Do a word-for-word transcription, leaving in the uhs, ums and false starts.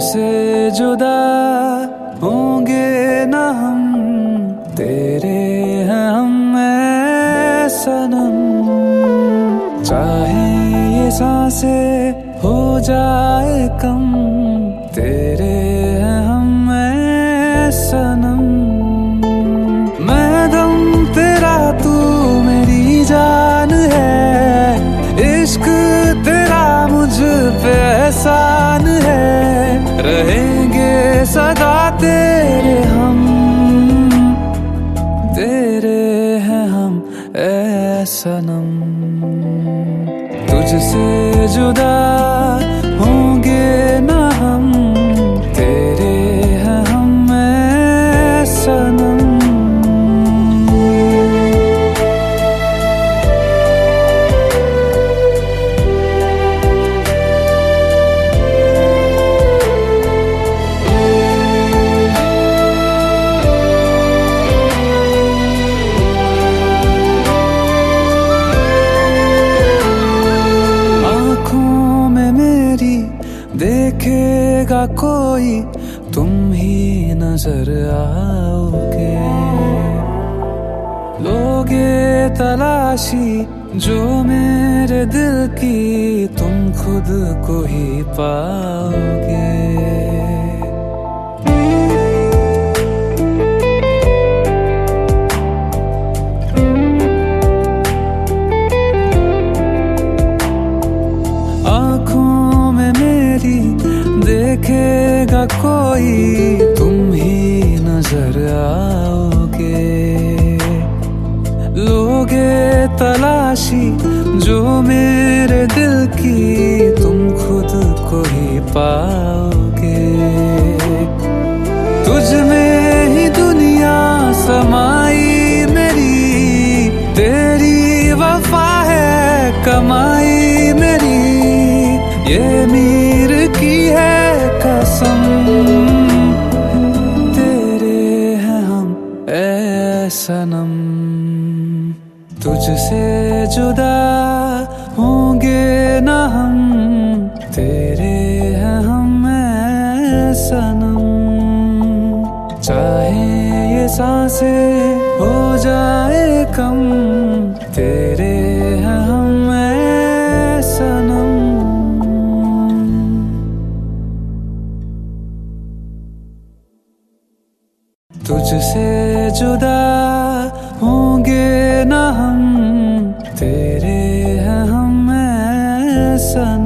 तुझसे जुदा होंगे ना हम, तेरे हैं हम ऐ सनम। चाहे ये सांसें हो जाए कम, तेरे हैं हम ऐ सनम। मैं गम तेरा, तू मेरी जान है, इश्क तेरा मुझ पे एहसान है। रहेंगे सदा तेरे हम, तेरे हैं हम ऐ सनम। तुझसे जुदा होंगे ना हम, तेरे हैं हम ऐ सनम। देखेगा कोई तुम ही नजर आओगे, लोगे तलाशी जो मेरे दिल की, तुम खुद को ही पाओगे। देखेगा कोई तुम ही नजर आओगे, लोगे तलाशी जो मेरे दिल की, तुम खुद को ही पाओगे। तुझ में ही दुनिया समाई मेरी, तेरी वफा है कमाई मेरी, ये मीर की है कसम। तेरे हैं हम ऐ सनम, तुझसे जुदा होंगे ना हम, तेरे हैं हम ऐ सनम। चाहे ये सांसें हो जाए कम, तेरे हैं हम ऐ सनम। तुझसे जुदा होंगे ना हम, तेरे हैं हम ऐ सनम।